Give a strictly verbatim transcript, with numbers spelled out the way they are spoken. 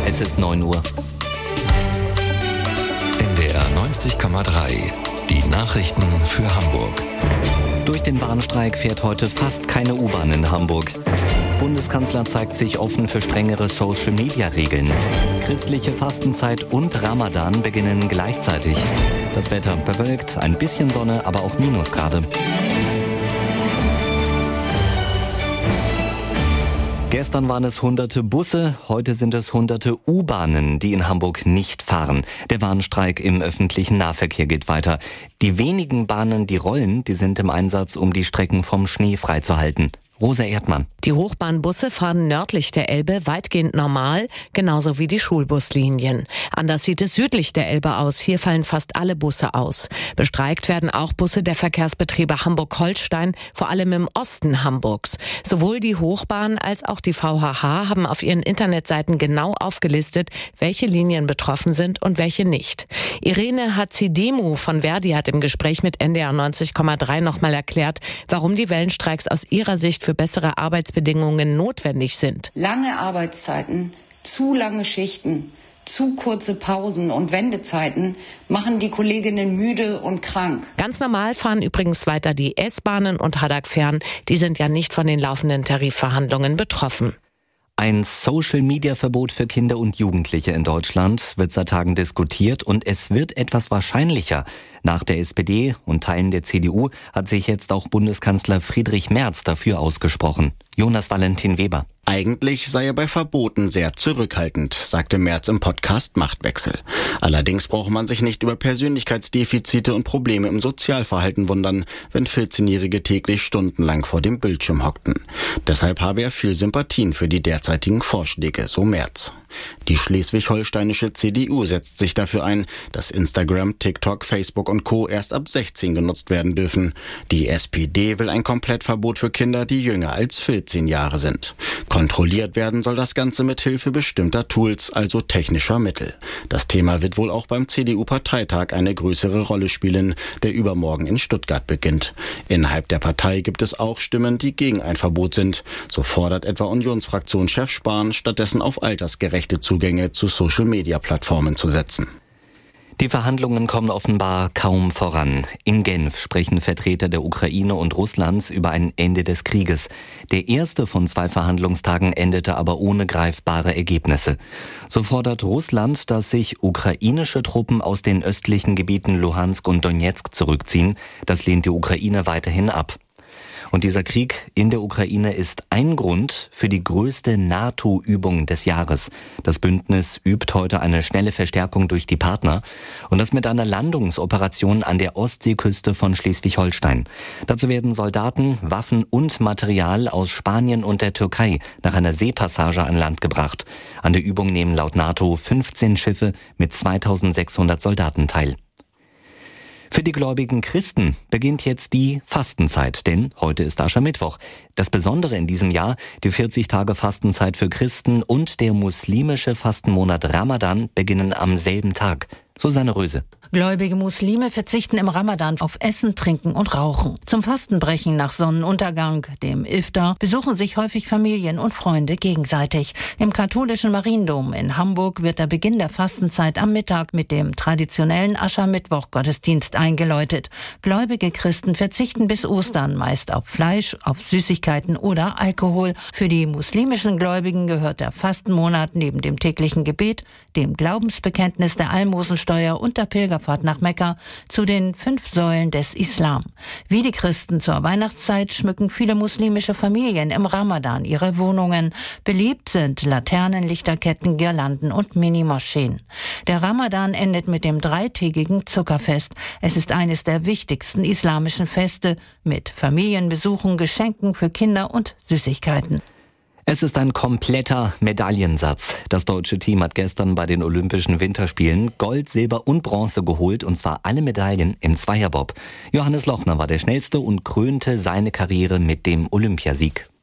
Es ist neun Uhr. N D R neunzig Komma drei. Die Nachrichten für Hamburg. Durch den Warnstreik fährt heute fast keine U-Bahn in Hamburg. Bundeskanzler zeigt sich offen für strengere Social-Media-Regeln. Christliche Fastenzeit und Ramadan beginnen gleichzeitig. Das Wetter bewölkt, ein bisschen Sonne, aber auch Minusgrade. Gestern waren es hunderte Busse, heute sind es hunderte U-Bahnen, die in Hamburg nicht fahren. Der Warnstreik im öffentlichen Nahverkehr geht weiter. Die wenigen Bahnen, die rollen, die sind im Einsatz, um die Strecken vom Schnee freizuhalten. Rosa Erdmann. Die Hochbahnbusse fahren nördlich der Elbe weitgehend normal, genauso wie die Schulbuslinien. Anders sieht es südlich der Elbe aus. Hier fallen fast alle Busse aus. Bestreikt werden auch Busse der Verkehrsbetriebe Hamburg-Holstein, vor allem im Osten Hamburgs. Sowohl die Hochbahn als auch die V H H haben auf ihren Internetseiten genau aufgelistet, welche Linien betroffen sind und welche nicht. Irene Hatzidemu von Verdi hat im Gespräch mit N D R neunzig Komma drei nochmal erklärt, warum die Wellenstreiks aus ihrer Sicht für bessere Arbeitsbedingungen notwendig sind. Lange Arbeitszeiten, zu lange Schichten, zu kurze Pausen und Wendezeiten machen die Kolleginnen müde und krank. Ganz normal fahren übrigens weiter die S-Bahnen und Haddock-Fern. Die sind ja nicht von den laufenden Tarifverhandlungen betroffen. Ein Social-Media-Verbot für Kinder und Jugendliche in Deutschland wird seit Tagen diskutiert und es wird etwas wahrscheinlicher. Nach der S P D und Teilen der C D U hat sich jetzt auch Bundeskanzler Friedrich Merz dafür ausgesprochen. Jonas Valentin Weber. Eigentlich sei er bei Verboten sehr zurückhaltend, sagte Merz im Podcast Machtwechsel. Allerdings brauche man sich nicht über Persönlichkeitsdefizite und Probleme im Sozialverhalten wundern, wenn vierzehnjährige täglich stundenlang vor dem Bildschirm hockten. Deshalb habe er viel Sympathien für die derzeitigen Vorschläge, so Merz. Die schleswig-holsteinische C D U setzt sich dafür ein, dass Instagram, TikTok, Facebook und Co. erst ab sechzehn genutzt werden dürfen. Die S P D will ein Komplettverbot für Kinder, die jünger als vierzehn Jahre sind. Kontrolliert werden soll das Ganze mit Hilfe bestimmter Tools, also technischer Mittel. Das Thema wird wohl auch beim C D U-Parteitag eine größere Rolle spielen, der übermorgen in Stuttgart beginnt. Innerhalb der Partei gibt es auch Stimmen, die gegen ein Verbot sind. So fordert etwa Unionsfraktionschef Spahn, stattdessen auf altersgerechte Zugänge zu Social-Media-Plattformen zu setzen. Die Verhandlungen kommen offenbar kaum voran. In Genf sprechen Vertreter der Ukraine und Russlands über ein Ende des Krieges. Der erste von zwei Verhandlungstagen endete aber ohne greifbare Ergebnisse. So fordert Russland, dass sich ukrainische Truppen aus den östlichen Gebieten Luhansk und Donetsk zurückziehen. Das lehnt die Ukraine weiterhin ab. Und dieser Krieg in der Ukraine ist ein Grund für die größte NATO-Übung des Jahres. Das Bündnis übt heute eine schnelle Verstärkung durch die Partner und das mit einer Landungsoperation an der Ostseeküste von Schleswig-Holstein. Dazu werden Soldaten, Waffen und Material aus Spanien und der Türkei nach einer Seepassage an Land gebracht. An der Übung nehmen laut NATO fünfzehn Schiffe mit zweitausendsechshundert Soldaten teil. Für die gläubigen Christen beginnt jetzt die Fastenzeit, denn heute ist Aschermittwoch. Das Besondere in diesem Jahr, die vierzig Tage Fastenzeit für Christen und der muslimische Fastenmonat Ramadan beginnen am selben Tag. Susanne Röse. Gläubige Muslime verzichten im Ramadan auf Essen, Trinken und Rauchen. Zum Fastenbrechen nach Sonnenuntergang, dem Iftar, besuchen sich häufig Familien und Freunde gegenseitig. Im katholischen Mariendom in Hamburg wird der Beginn der Fastenzeit am Mittag mit dem traditionellen Aschermittwoch-Gottesdienst eingeläutet. Gläubige Christen verzichten bis Ostern meist auf Fleisch, auf Süßigkeiten oder Alkohol. Für die muslimischen Gläubigen gehört der Fastenmonat neben dem täglichen Gebet, dem Glaubensbekenntnis, der Almosensteuer und der Pilgerfahrt nach Mekka zu den fünf Säulen des Islam. Wie die Christen zur Weihnachtszeit schmücken viele muslimische Familien im Ramadan ihre Wohnungen. Beliebt sind Laternen, Lichterketten, Girlanden und Minimoscheen. Der Ramadan endet mit dem dreitägigen Zuckerfest. Es ist eines der wichtigsten islamischen Feste mit Familienbesuchen, Geschenken für Kinder und Süßigkeiten. Es ist ein kompletter Medaillensatz. Das deutsche Team hat gestern bei den Olympischen Winterspielen Gold, Silber und Bronze geholt, und zwar alle Medaillen im Zweierbob. Johannes Lochner war der Schnellste und krönte seine Karriere mit dem Olympiasieg.